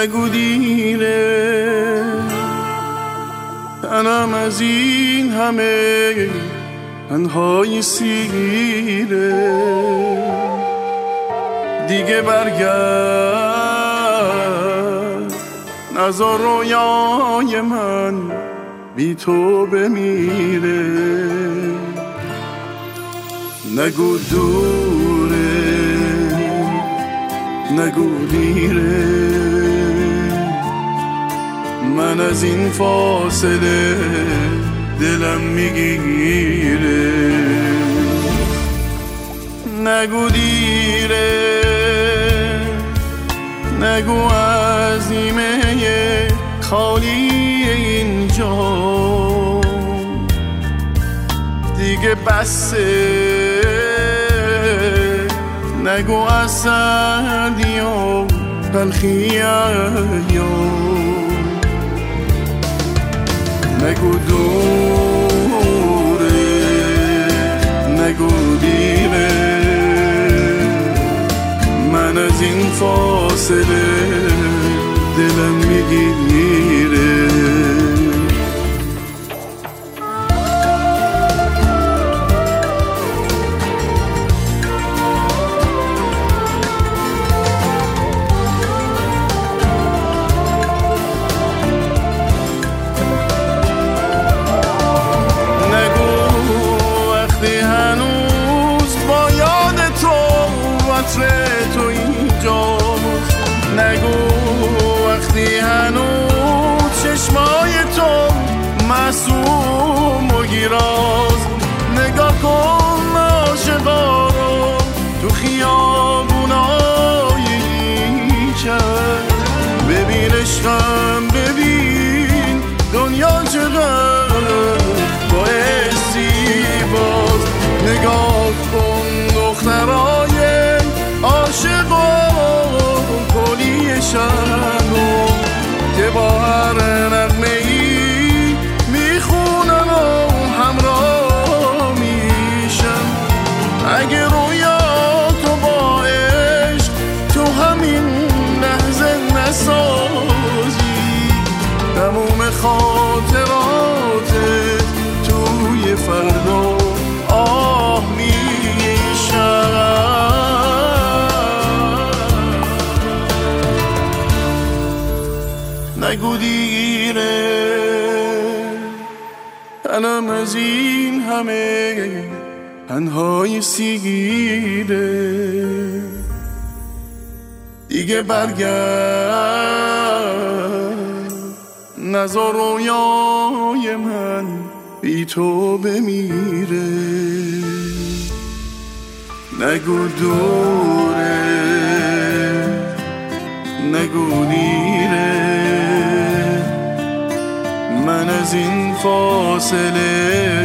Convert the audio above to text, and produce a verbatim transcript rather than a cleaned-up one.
نگو دیره، تنم از این همه تنهایی سیره. دیگه برگرد نذار رویای من بی تو بمیره. نگو دوره، نگو دیره، من از این فاصله دلم میگیره. نگو دیره، نگو عزیمه خالی اینجا دیگه بسه. نگو اسدی و تلخی نگو دوره، نگو دیره، من از این فاصله دلم میگیره. تو اینجاست، نگو وقتی هنوز چشمای تو معصوم و گیراز. نگاه کن عاشقا رو تو خیابونای شهر، ببین عشقم، ببین دنیا چقدر باعثی باز. نگاه کن دخترای عاشق و کلی شهرو که با هر نغمه ای میخونن و همراه میشن. اگه رویا تو با عشق تو همین لحظه نسازی، تموم خاطراتت توی فردا آه میشن. نگو دیره، تنم از این همه تنهای سیگیره. دیگه برگرد نذار رویای من بی تو بمیره. نگو دوره، نگو دیره، من از این فاصله